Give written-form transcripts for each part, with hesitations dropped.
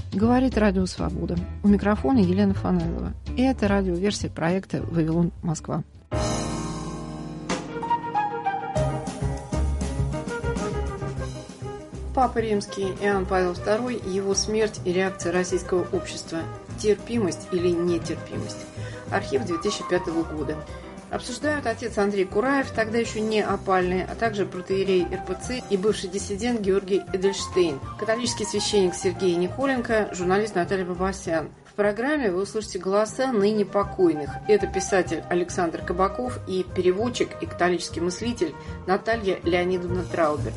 Говорит Радио Свобода. У микрофона Елена Фанайлова. И это радиоверсия проекта «Вавилон, Москва». Папа Римский Иоанн Павел II, его смерть и реакция российского общества. Терпимость или нетерпимость. Архив 2005 года. Обсуждают отец Андрей Кураев, тогда еще не опальный, а также протоиерей РПЦ и бывший диссидент Георгий Эдельштейн, католический священник Сергей Николенко, журналист Наталья Бабасян. В программе вы услышите голоса ныне покойных. Это писатель Александр Кабаков и переводчик и католический мыслитель Наталья Леонидовна Трауберг.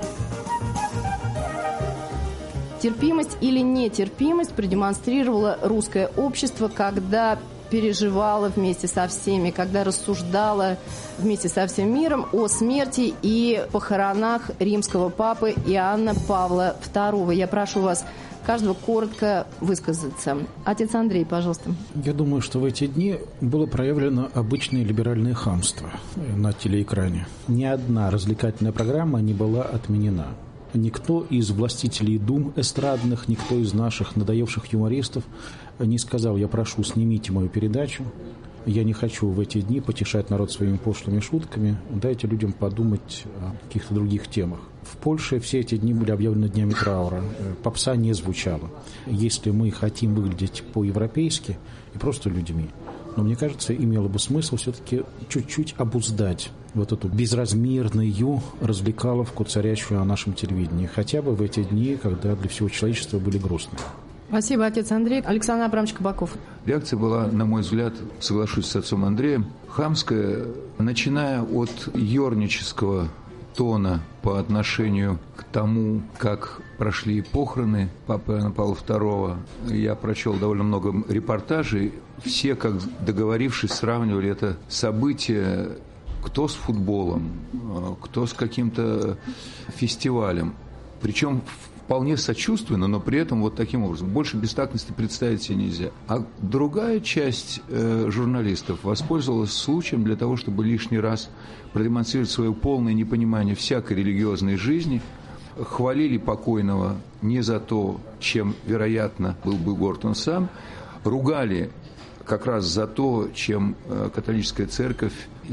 Терпимость или нетерпимость продемонстрировало русское общество, когда переживала вместе со всеми, когда рассуждала вместе со всем миром о смерти и похоронах римского папы Иоанна Павла II. Я прошу вас каждого коротко высказаться. Отец Андрей, пожалуйста. Я думаю, что в эти дни было проявлено обычное либеральное хамство на телеэкране. Ни одна развлекательная программа не была отменена. Никто из властителей дум эстрадных, никто из наших надоевших юмористов не сказал: я прошу, снимите мою передачу, я не хочу в эти дни потешать народ своими пошлыми шутками, дайте людям подумать о каких-то других темах. В Польше все эти дни были объявлены днями траура, попса не звучала. Если мы хотим выглядеть по-европейски и просто людьми, но мне кажется, имело бы смысл все-таки чуть-чуть обуздать вот эту безразмерную развлекаловку, царящую на нашем телевидении, хотя бы в эти дни, когда для всего человечества были грустные. Спасибо, отец Андрей. Александр Абрамович Кабаков. Реакция была, на мой взгляд, соглашусь с отцом Андреем, хамская, начиная от ёрнического тона по отношению к тому, как прошли похороны папы Иоанна Павла II. Я прочел довольно много репортажей. Все, как договорившись, сравнивали это событие кто с футболом, кто с каким-то фестивалем. Причем вполне сочувственно, но при этом вот таким образом. Больше бестактности представить себе нельзя. А другая часть журналистов воспользовалась случаем для того, чтобы лишний раз продемонстрировать свое полное непонимание всякой религиозной жизни, хвалили покойного не за то, чем, вероятно, был бы горд он сам, ругали как раз за то, чем католическая церковь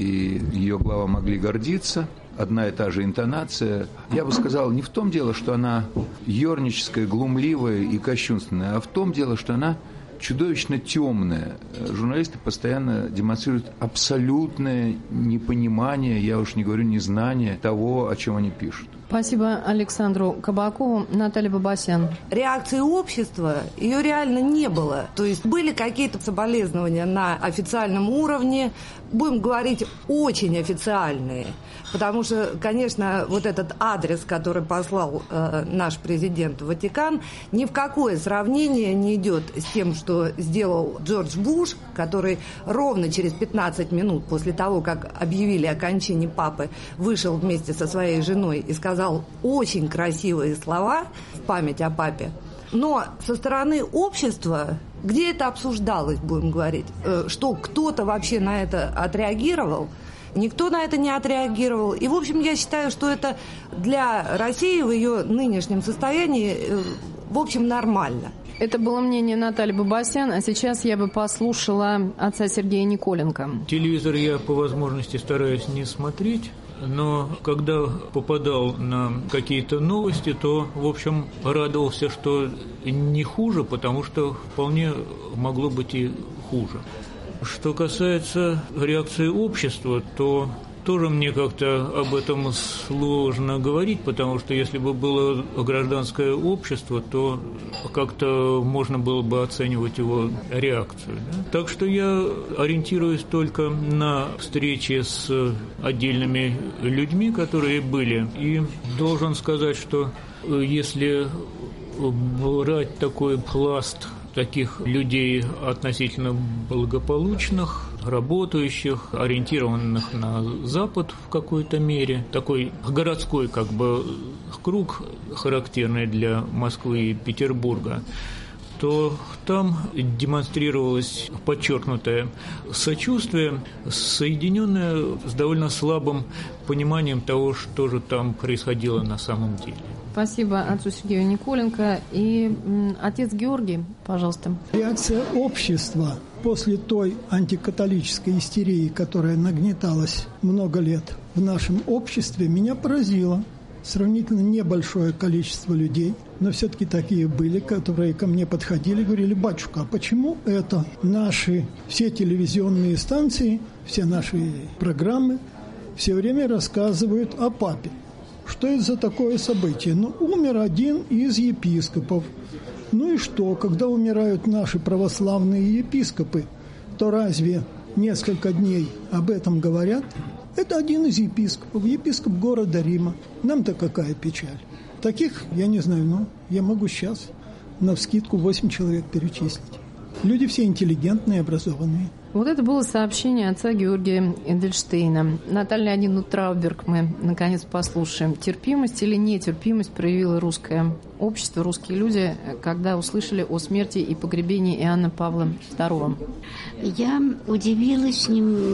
и ее глава могли гордиться. Одна и та же интонация. Я бы сказал, не в том дело, что она ёрническая, глумливая и кощунственная, а в том дело, что она чудовищно темная. Журналисты постоянно демонстрируют абсолютное непонимание, я уж не говорю незнание того, о чем они пишут. Спасибо Александру Кабакову. Наталья Бабасян. Реакции общества, ее реально не было. То есть были какие-то соболезнования на официальном уровне, будем говорить, очень официальные. Потому что, конечно, вот этот адрес, который послал наш президент в Ватикан, ни в какое сравнение не идет с тем, что сделал Джордж Буш, который ровно через 15 минут после того, как объявили о кончине папы, вышел вместе со своей женой и сказал очень красивые слова в память о папе. Но со стороны общества, где это обсуждалось, будем говорить, что кто-то вообще на это отреагировал, никто на это не отреагировал. И, в общем, я считаю, что это для России в ее нынешнем состоянии, в общем, нормально. Это было мнение Натальи Бабасян, а сейчас я бы послушала отца Сергея Николенко. Телевизор я по возможности стараюсь не смотреть, но когда попадал на какие-то новости, то, в общем, радовался, что не хуже, потому что вполне могло быть и хуже. Что касается реакции общества, то тоже мне как-то об этом сложно говорить, потому что если бы было гражданское общество, то как-то можно было бы оценивать его реакцию. Да? Так что я ориентируюсь только на встречи с отдельными людьми, которые были. И должен сказать, что если брать такой пласт таких людей относительно благополучных, работающих, ориентированных на Запад в какой-то мере, такой городской круг, характерный для Москвы и Петербурга, то там демонстрировалось подчеркнутое сочувствие, соединенное с довольно слабым пониманием того, что же там происходило на самом деле. Спасибо отцу Сергею Николенко. И отец Георгий, пожалуйста. Реакция общества после той антикатолической истерии, которая нагнеталась много лет в нашем обществе, меня поразила. Сравнительно небольшое количество людей, но все-таки такие были, которые ко мне подходили и говорили: батюшка, а почему это наши все телевизионные станции, все наши программы все время рассказывают о папе? Что это за такое событие? Ну, умер один из епископов. Ну и что, когда умирают наши православные епископы, то разве несколько дней об этом говорят? Это один из епископов, епископ города Рима. Нам-то какая печаль. Таких, я не знаю, но я могу сейчас навскидку 8 человек перечислить. Люди все интеллигентные, образованные. Вот это было сообщение отца Георгия Эдельштейна. Наталья Леонидовна Трауберг мы, наконец, послушаем. Терпимость или нетерпимость проявило русское общество, русские люди, когда услышали о смерти и погребении Иоанна Павла II? Я удивилась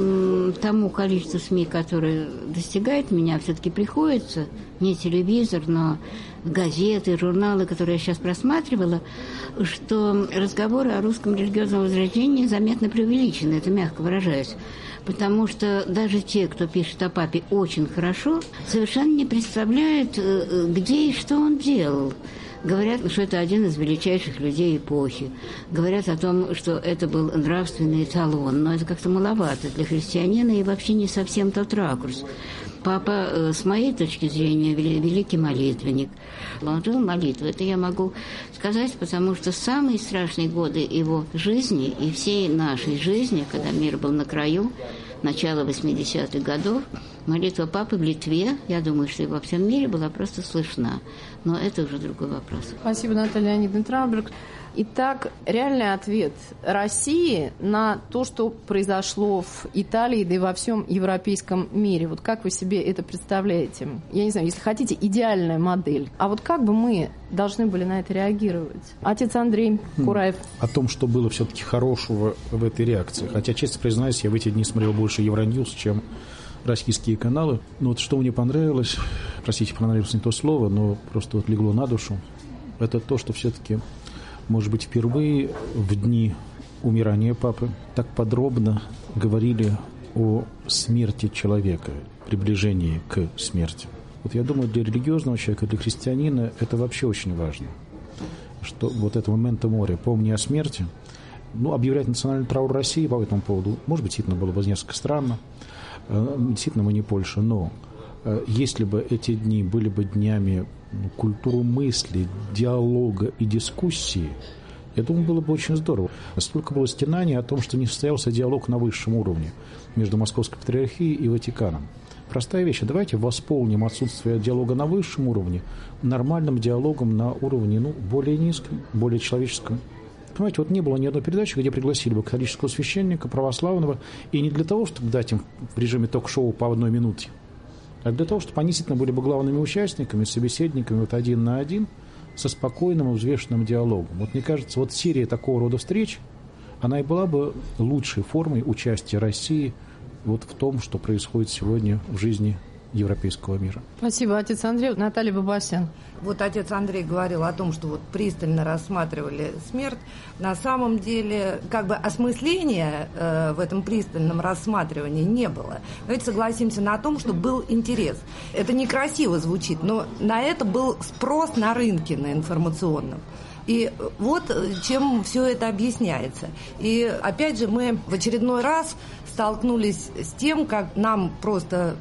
тому количеству СМИ, которое достигает меня. Все-таки приходится, не телевизор, но газеты, журналы, которые я сейчас просматривала, что разговоры о русском религиозном возрождении заметно преувеличены, это мягко выражаясь. Потому что даже те, кто пишет о папе очень хорошо, совершенно не представляют, где и что он делал. Говорят, что это один из величайших людей эпохи. Говорят о том, что это был нравственный эталон. Но это как-то маловато для христианина и вообще не совсем тот ракурс. Папа, с моей точки зрения, великий молитвенник. Он жил молитвой. Это я могу сказать, потому что самые страшные годы его жизни и всей нашей жизни, когда мир был на краю, начало 80-х годов, молитва папы в Литве, я думаю, что и во всем мире была просто слышна. Но это уже другой вопрос. Спасибо, Наталья Леонидовна Трауберг. Итак, реальный ответ России на то, что произошло в Италии, да и во всем европейском мире. Вот как вы себе это представляете? Я не знаю, если хотите, идеальная модель. А вот как бы мы должны были на это реагировать? Отец Андрей Кураев. О том, что было все-таки хорошего в этой реакции. Хотя, честно признаюсь, я в эти дни смотрел больше Евроньюз, чем российские каналы. Но вот что мне понравилось, простите, понравилось не то слово, но просто вот легло на душу, это то, что все-таки, может быть, впервые в дни умирания папы так подробно говорили о смерти человека, приближении к смерти. Вот я думаю, для религиозного человека, для христианина это вообще очень важно. Что вот это моменто моря, помни о смерти, объявлять национальный траур России по этому поводу, может быть, действительно было бы несколько странно, действительно мы не Польша, но если бы эти дни были бы днями культуры мысли, диалога и дискуссии, я думаю, было бы очень здорово. Столько было стенаний о том, что не состоялся диалог на высшем уровне между Московской Патриархией и Ватиканом. Простая вещь. Давайте восполним отсутствие диалога на высшем уровне нормальным диалогом на уровне более низком, более человеческом. Понимаете, вот не было ни одной передачи, где пригласили бы католического священника, православного, и не для того, чтобы дать им в режиме ток-шоу по 1 минуте, а для того, чтобы они действительно были бы главными участниками, собеседниками вот один на один, со спокойным и взвешенным диалогом. Вот мне кажется, вот серия такого рода встреч, она и была бы лучшей формой участия России вот в том, что происходит сегодня в жизни европейского мира. Спасибо, отец Андрей. Наталья Бабасян. Вот отец Андрей говорил о том, что вот пристально рассматривали смерть. На самом деле, осмысления в этом пристальном рассматривании не было. Давайте согласимся на том, что был интерес. Это некрасиво звучит, но на это был спрос на рынке, на информационном. И вот чем все это объясняется. И опять же мы в очередной раз столкнулись с тем, как нам просто,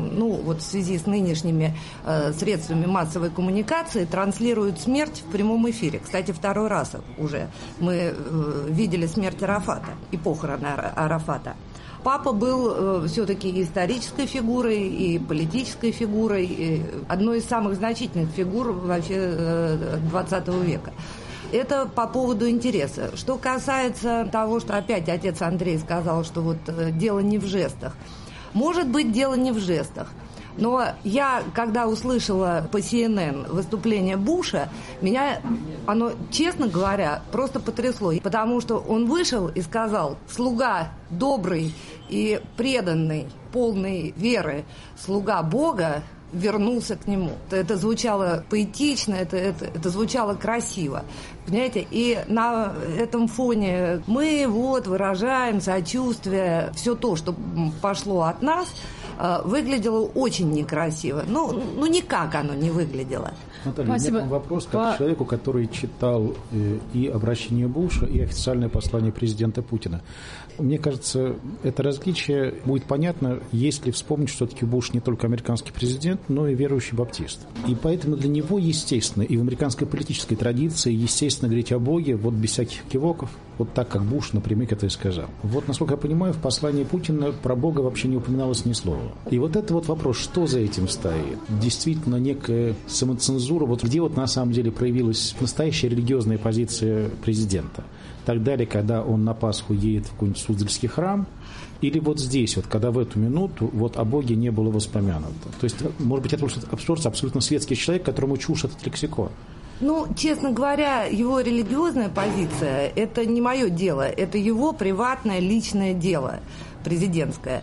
в связи с нынешними средствами массовой коммуникации транслируют смерть в прямом эфире. Кстати, второй раз уже мы видели смерть Арафата и похороны Арафата. Папа был все-таки исторической фигурой, и политической фигурой, и одной из самых значительных фигур вообще 20 века. Это по поводу интереса. Что касается того, что опять отец Андрей сказал, что вот дело не в жестах. Может быть, дело не в жестах. Но я, когда услышала по CNN выступление Буша, меня оно, честно говоря, просто потрясло. Потому что он вышел и сказал: слуга добрый и преданный, полный веры, слуга Бога вернулся к нему. Это звучало поэтично, это звучало красиво. Понимаете? И на этом фоне мы выражаем сочувствие, все то, что пошло от нас, выглядело очень некрасиво. Ну никак оно не выглядело. Наталья, у меня вопрос как человеку, который читал и обращение Буша, и официальное послание президента Путина. Мне кажется, это различие будет понятно, если вспомнить, что все-таки Буш не только американский президент, но и верующий баптист. И поэтому для него, естественно, и в американской политической традиции, естественно, говорить о Боге вот без всяких кивоков, вот так, как Буш напрямик это и сказал. Вот, насколько я понимаю, в послании Путина про Бога вообще не упоминалось ни слова. И вот это вот вопрос, что за этим стоит? Действительно, некая самоцензура, вот где вот на самом деле проявилась настоящая религиозная позиция президента? Так далее, когда он на Пасху едет в какой-нибудь Суздальский храм, или вот здесь, вот, когда в эту минуту вот о Боге не было воспомянуто. То есть, может быть, это абсолютно светский человек, которому чушь этот лексикон. Ну, честно говоря, его религиозная позиция – это не мое дело, это его приватное, личное дело президентское.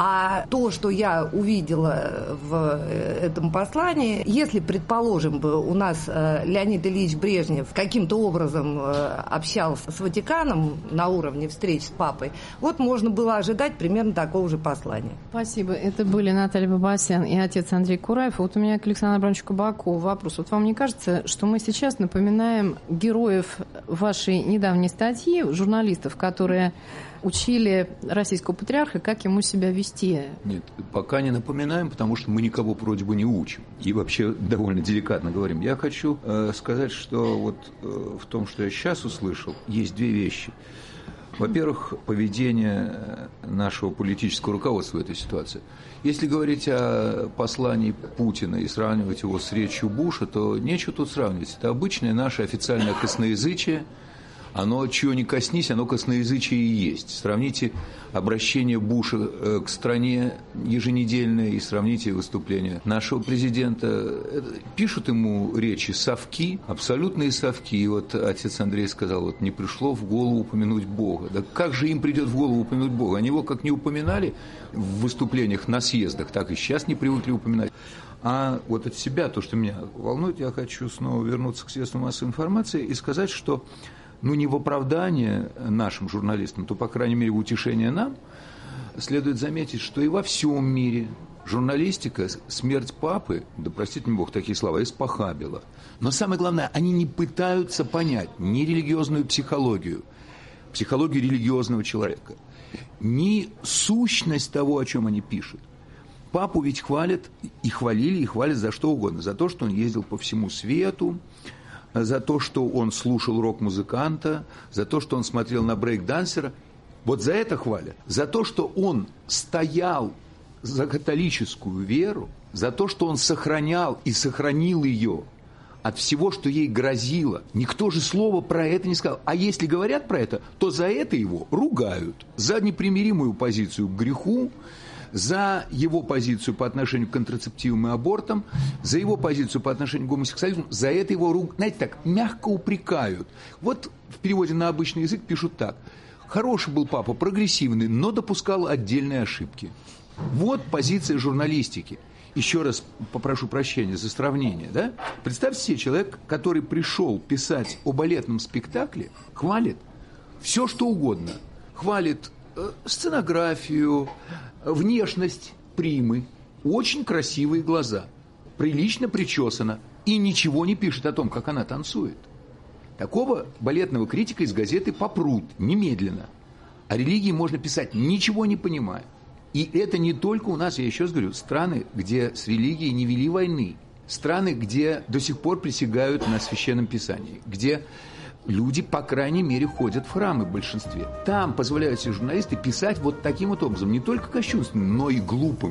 А то, что я увидела в этом послании, если, предположим, бы у нас Леонид Ильич Брежнев каким-то образом общался с Ватиканом на уровне встреч с папой, вот можно было ожидать примерно такого же послания. Спасибо. Это были Наталья Бабасян и отец Андрей Кураев. Вот у меня к Александру Абрамовичу Кабакову вопрос. Вот вам не кажется, что мы сейчас напоминаем героев вашей недавней статьи, журналистов, которые учили российского патриарха, как ему себя вести? Нет, пока не напоминаем, потому что мы никого вроде бы не учим. И вообще довольно деликатно говорим. Я хочу сказать, что вот в том, что я сейчас услышал, есть две вещи. Во-первых, поведение нашего политического руководства в этой ситуации. Если говорить о послании Путина и сравнивать его с речью Буша, то нечего тут сравнивать. Это обычное наше официальное косноязычие. Оно, чего не коснись, оно косноязычие и есть. Сравните обращение Буша к стране еженедельное и сравните выступление нашего президента. Пишут ему речи совки, абсолютные совки. И вот отец Андрей сказал, вот не пришло в голову упомянуть Бога. Да как же им придет в голову упомянуть Бога? Они его как не упоминали в выступлениях на съездах, так и сейчас не привыкли упоминать. А вот от себя, то, что меня волнует, я хочу снова вернуться к средствам массовой информации и сказать, что не в оправдание нашим журналистам, то, по крайней мере, в утешение нам, следует заметить, что и во всем мире журналистика смерть папы, да простит мне Бог такие слова, испохабила. Но самое главное, они не пытаются понять ни религиозную психологию религиозного человека, ни сущность того, о чем они пишут. Папу ведь хвалят, и хвалили, и хвалят за что угодно. За то, что он ездил по всему свету, за то, что он слушал рок-музыканта, за то, что он смотрел на брейк-дансера. Вот за это хвалят. За то, что он стоял за католическую веру, за то, что он сохранял и сохранил ее от всего, что ей грозило. Никто же слова про это не сказал. А если говорят про это, то за это его ругают. За непримиримую позицию к греху, за его позицию по отношению к контрацептивам и абортам, за его позицию по отношению к гомосексуализму, за это его, знаете, так, мягко упрекают. Вот в переводе на обычный язык пишут так. Хороший был папа, прогрессивный, но допускал отдельные ошибки. Вот позиция журналистики. Еще раз попрошу прощения за сравнение. Да? Представьте себе, человек, который пришел писать о балетном спектакле, хвалит все, что угодно. Хвалит сценографию, внешность примы, очень красивые глаза, прилично причесана и ничего не пишет о том, как она танцует. Такого балетного критика из газеты попрут немедленно. О религии можно писать, ничего не понимая. И это не только у нас, я еще раз говорю, страны, где с религией не вели войны, страны, где до сих пор присягают на Священном Писании, где люди, по крайней мере, ходят в храмы в большинстве. Там позволяют себе журналисты писать вот таким вот образом, не только кощунственным, но и глупым.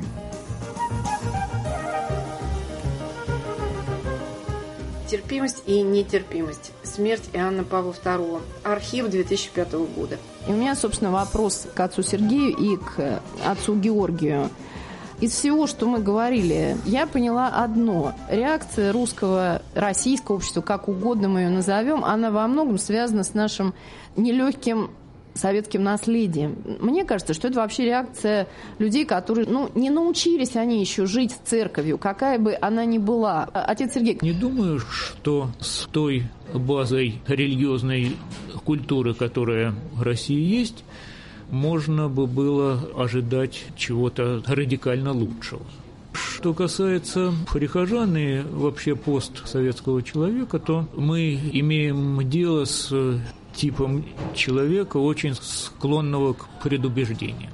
Терпимость и нетерпимость. Смерть Иоанна Павла II. Архив 2005 года. И у меня, собственно, вопрос к отцу Сергею и к отцу Георгию. Из всего, что мы говорили, я поняла одно. Реакция русского, российского общества, как угодно мы ее назовем, она во многом связана с нашим нелегким советским наследием. Мне кажется, что это вообще реакция людей, которые, не научились они еще жить с церковью, какая бы она ни была. Отец Сергей. Не думаю, что с той базой религиозной культуры, которая в России есть, можно бы было ожидать чего-то радикально лучшего. Что касается прихожан и вообще постсоветского человека, то мы имеем дело с типом человека, очень склонного к предубеждениям.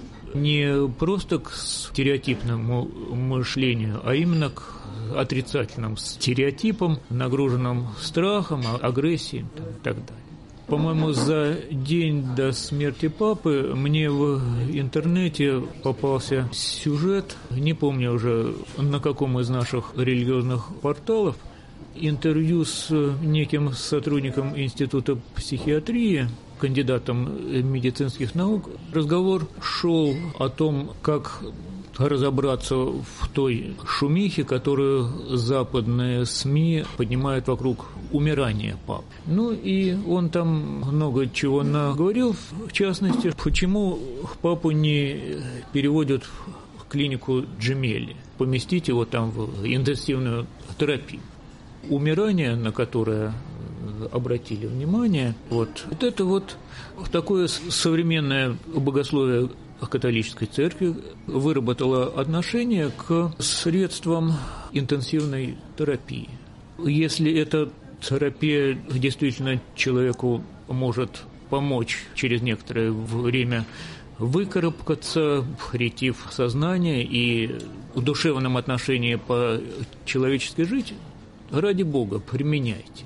Не просто к стереотипному мышлению, а именно к отрицательным стереотипам, нагруженным страхом, агрессией и так далее. По-моему, за день до смерти папы мне в интернете попался сюжет, не помню уже на каком из наших религиозных порталов, интервью с неким сотрудником Института психиатрии, кандидатом медицинских наук. Разговор шел о том, как разобраться в той шумихе, которую западные СМИ поднимают вокруг умирания пап. И он там много чего наговорил, в частности, почему папу не переводят в клинику Джемели, поместить его там в интенсивную терапию. Умирание, на которое обратили внимание, это такое современное богословие католической церкви выработало отношение к средствам интенсивной терапии. Если эта терапия действительно человеку может помочь через некоторое время выкарабкаться, прийти в сознание и в душевном отношении по-человечески жить, ради Бога, применяйте.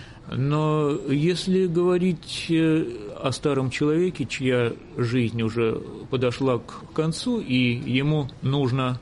Но если говорить о старом человеке, чья жизнь уже подошла к концу, и ему нужно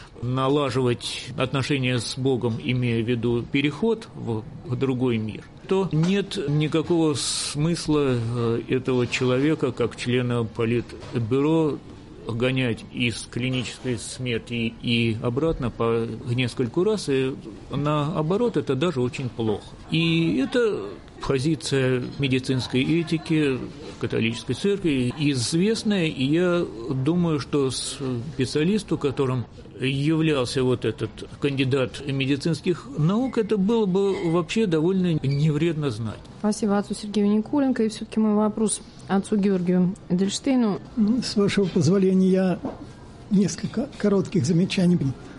налаживать отношения с Богом, имея в виду переход в другой мир, то нет никакого смысла этого человека, как члена политбюро, гонять из клинической смерти и обратно по нескольку раз, и наоборот, это даже очень плохо. И это позиция медицинской этики католической церкви известная, и я думаю, что специалисту, которым являлся этот кандидат медицинских наук, это было бы вообще довольно невредно знать. Спасибо отцу Сергею Николенко. И все-таки мой вопрос отцу Георгию Эдельштейну. С вашего позволения, я несколько коротких замечаний.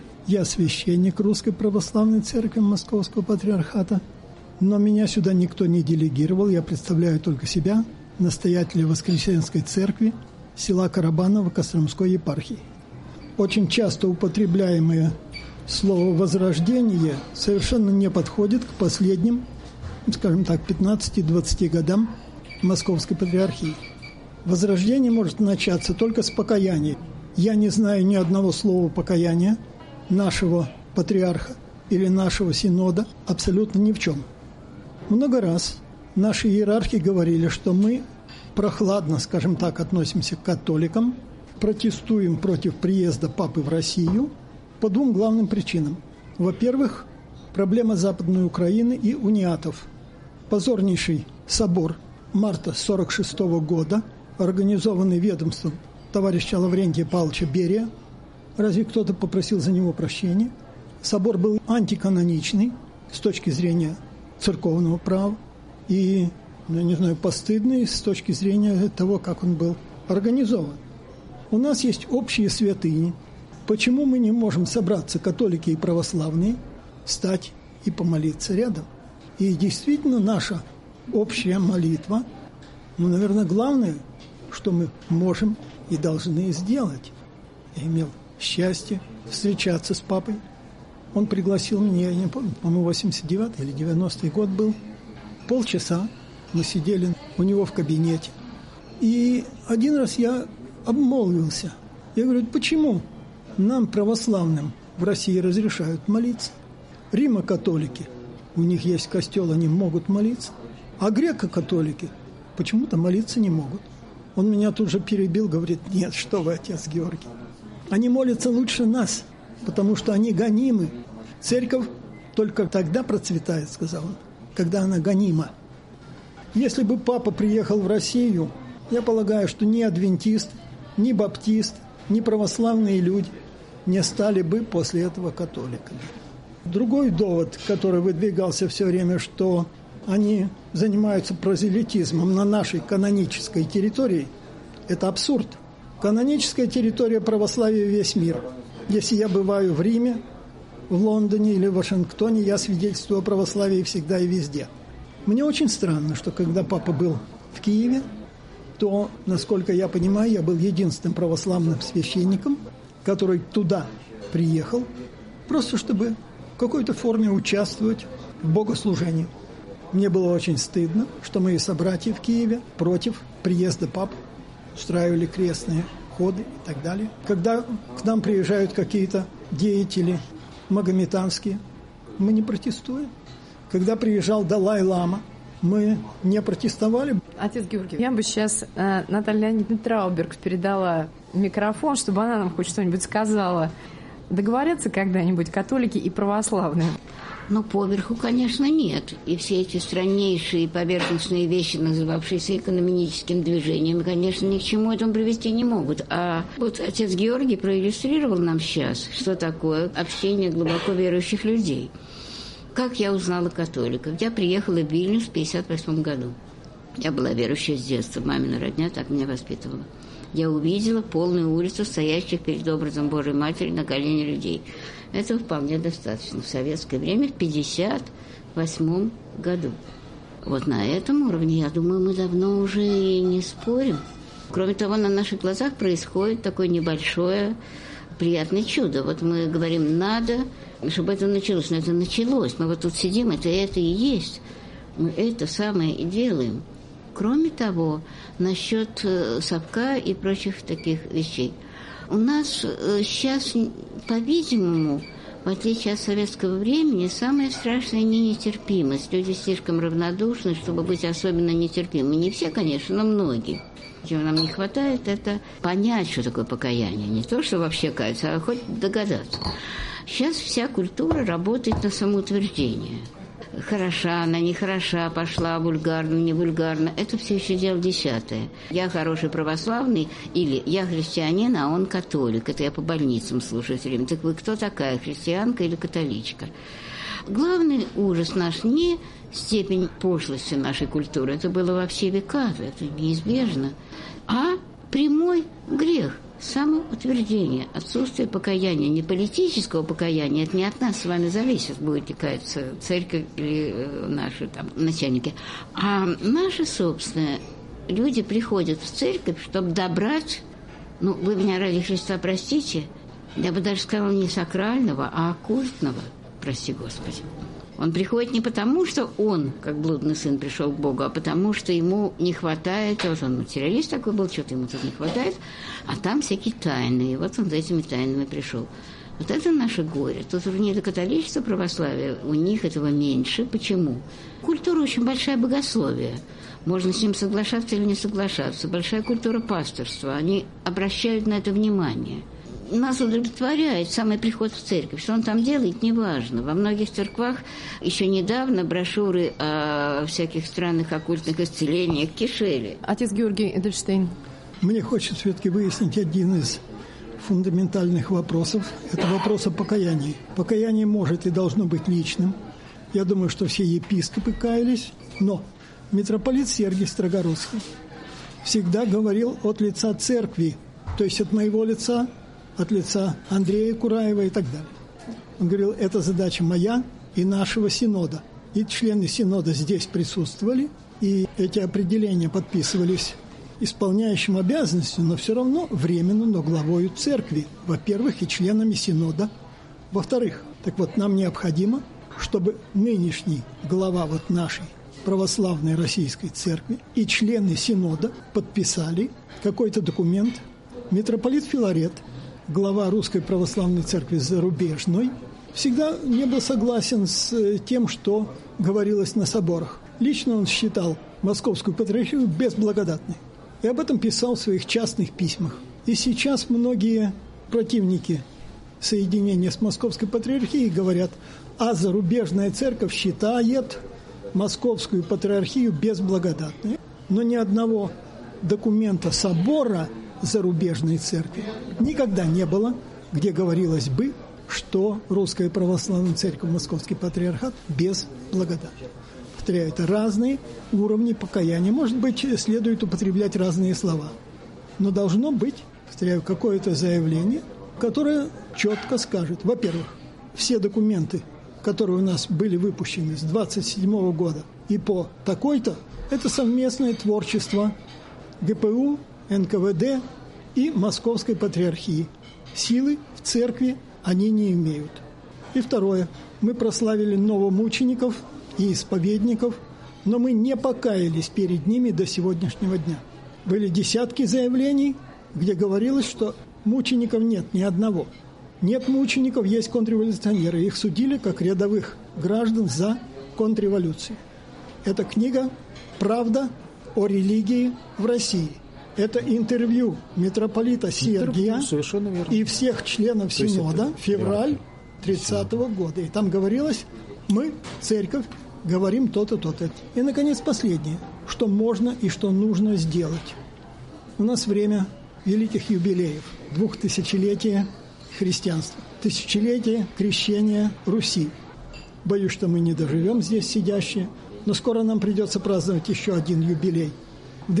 Я священник Русской Православной Церкви Московского Патриархата, но меня сюда никто не делегировал. Я представляю только себя, настоятеля Воскресенской Церкви села Карабаново Костромской епархии. Очень часто употребляемое слово «возрождение» совершенно не подходит к последним, скажем так, 15-20 годам Московской Патриархии. Возрождение может начаться только с покаяния. Я не знаю ни одного слова покаяния нашего патриарха или нашего синода абсолютно ни в чем. Много раз наши иерархи говорили, что мы прохладно, скажем так, относимся к католикам, протестуем против приезда папы в Россию по двум главным причинам. Во-первых, проблема Западной Украины и униатов. Позорнейший собор марта 1946 года, организованный ведомством товарища Лаврентия Павловича Берия. Разве кто-то попросил за него прощения? Собор был антиканоничный с точки зрения церковного права и, постыдный с точки зрения того, как он был организован. У нас есть общие святыни. Почему мы не можем собраться, католики и православные, встать и помолиться рядом? И действительно наша общая молитва, наверное, главное, что мы можем и должны сделать. Я имел счастье встречаться с папой. Он пригласил меня, я не помню, по-моему, 89-й или 90-й год был. Полчаса мы сидели у него в кабинете. И один раз я обмолвился. Я говорю, почему нам, православным, в России разрешают молиться? Римо-католики, у них есть костел, они могут молиться. А греко-католики почему-то молиться не могут. Он меня тут же перебил, говорит, нет, что вы, отец Георгий. Они молятся лучше нас, потому что они гонимы. Церковь только тогда процветает, сказал он, когда она гонима. Если бы папа приехал в Россию, я полагаю, что ни адвентист, ни баптист, ни православные люди не стали бы после этого католиками. Другой довод, который выдвигался все время, что они занимаются прозелитизмом на нашей канонической территории, это абсурд. Каноническая территория православия весь мир. Если я бываю в Риме, в Лондоне или в Вашингтоне, я свидетельствую о православии всегда и везде. Мне очень странно, что когда папа был в Киеве, то, насколько я понимаю, я был единственным православным священником, который туда приехал, просто чтобы в какой-то форме участвовать в богослужении. Мне было очень стыдно, что мои собратья в Киеве против приезда папы устраивали крестные ходы и так далее. Когда к нам приезжают какие-то деятели магометанские, мы не протестуем. Когда приезжал Далай-лама, мы не протестовали. Отец Георгий, я бы сейчас Наталье Леонидовне Трауберг передала микрофон, чтобы она нам хоть что-нибудь сказала. Договорятся когда-нибудь католики и православные? Ну, поверху, конечно, нет. И все эти страннейшие поверхностные вещи, называвшиеся экономическим движением, конечно, ни к чему этому привести не могут. А вот отец Георгий проиллюстрировал нам сейчас, что такое общение глубоко верующих людей. Как я узнала католиков? Я приехала в Вильнюс в 1958 году. Я была верующая с детства, мамина родня так меня воспитывала. Я увидела полную улицу стоящих перед образом Божьей Матери на колени людей. Этого вполне достаточно в советское время, в 1958 году. Вот на этом уровне, я думаю, мы давно уже и не спорим. Кроме того, на наших глазах происходит такое небольшое приятное чудо. Вот мы говорим, надо, чтобы это началось. Но это началось. Мы вот тут сидим, это и есть. Мы это самое и делаем. Кроме того, насчет совка и прочих таких вещей. У нас сейчас, по-видимому, в отличие от советского времени, самое страшное не нетерпимость. Люди слишком равнодушны, чтобы быть особенно нетерпимыми. Не все, конечно, но многие. Чего нам не хватает, это понять, что такое покаяние. Не то, что вообще каяться, а хоть догадаться. Сейчас вся культура работает на самоутверждение. Хороша она, нехороша, пошла вульгарно, не вульгарно. Это все еще дело десятое. Я хороший православный или я христианин, а он католик. Это я по больницам слушаю все время. Так вы кто такая, христианка или католичка? Главный ужас наш не степень пошлости нашей культуры. Это было во все века, это неизбежно. А прямой грех. Самоутверждение, отсутствие покаяния, не политического покаяния, это не от нас с вами зависит, будет каяться церковь или наши там начальники, а наше собственное. Люди приходят в церковь, чтобы добрать, ну, вы меня ради Христа простите, я бы даже сказала не сакрального, а оккультного, прости Господи. Он приходит не потому, что он, как блудный сын, пришел к Богу, а потому, что ему не хватает, вот он материалист такой был, что-то ему тут не хватает, а там всякие тайны, и вот он за этими тайнами пришел. Вот это наше горе. Тут уже не до католичества, православия, у них этого меньше. Почему? Культура очень большая богословие. Можно с ним соглашаться или не соглашаться. Большая культура пасторства. Они обращают на это внимание. Нас удовлетворяет самый приход в церковь. Что он там делает, неважно. Во многих церквах еще недавно брошюры о всяких странных оккультных исцелениях кишели. Отец Георгий Эдельштейн. Мне хочется все-таки выяснить один из фундаментальных вопросов. Это вопрос о покаянии. Покаяние может и должно быть личным. Я думаю, что все епископы каялись. Но митрополит Сергий Строгородский всегда говорил от лица церкви, то есть от моего лица, от лица Андрея Кураева и так далее. Он говорил, это задача моя и нашего синода. И члены синода здесь присутствовали, и эти определения подписывались исполняющим обязанности, но все равно временно, но главою церкви, во-первых, и членами синода, во-вторых. Так вот, нам необходимо, чтобы нынешний глава вот нашей православной российской церкви и члены синода подписали какой-то документ. Митрополит Филарет, глава Русской Православной Церкви зарубежной, всегда не был согласен с тем, что говорилось на соборах. Лично он считал Московскую Патриархию безблагодатной. И об этом писал в своих частных письмах. И сейчас многие противники соединения с Московской Патриархией говорят, а зарубежная церковь считает Московскую Патриархию безблагодатной. Но ни одного документа собора зарубежной церкви никогда не было, где говорилось бы, что Русская Православная Церковь, Московский Патриархат безблагодатна. Повторяю, это разные уровни покаяния. Может быть, следует употреблять разные слова. Но должно быть, повторяю, какое-то заявление, которое четко скажет, во-первых, все документы, которые у нас были выпущены с 27 года и по такой-то, это совместное творчество ГПУ, НКВД и Московской Патриархии. Силы в церкви они не имеют. И второе, мы прославили новомучеников и исповедников, но мы не покаялись перед ними до сегодняшнего дня. Были десятки заявлений, где говорилось, что мучеников нет ни одного. Нет мучеников, есть контрреволюционеры. Их судили как рядовых граждан за контрреволюцию. Эта книга «Правда о религии в России». Это интервью митрополита Сергия и всех членов Синода, февраль 30-го года. И там говорилось, мы, церковь, говорим то-то, то-то. И, наконец, последнее, что можно и что нужно сделать. У нас время великих юбилеев, 2000-летия христианства, тысячелетие крещения Руси. Боюсь, что мы не доживем здесь сидящие, но скоро нам придется праздновать еще один юбилей. В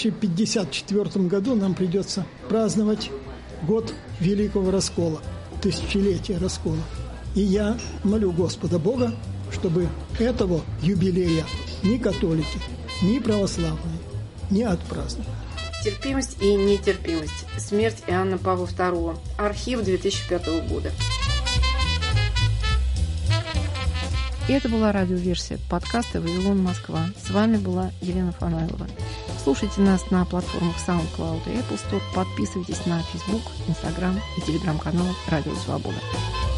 2054 году нам придется праздновать год Великого Раскола, тысячелетие Раскола. И я молю Господа Бога, чтобы этого юбилея ни католики, ни православные не отпраздновали. Терпимость и нетерпимость. Смерть Иоанна Павла II. Архив 2005 года. И это была радиоверсия подкаста «Вавилон, Москва». С вами была Елена Фанайлова. Слушайте нас на платформах SoundCloud и Apple Store. Подписывайтесь на Facebook, Instagram и телеграм-канал «Радио Свобода».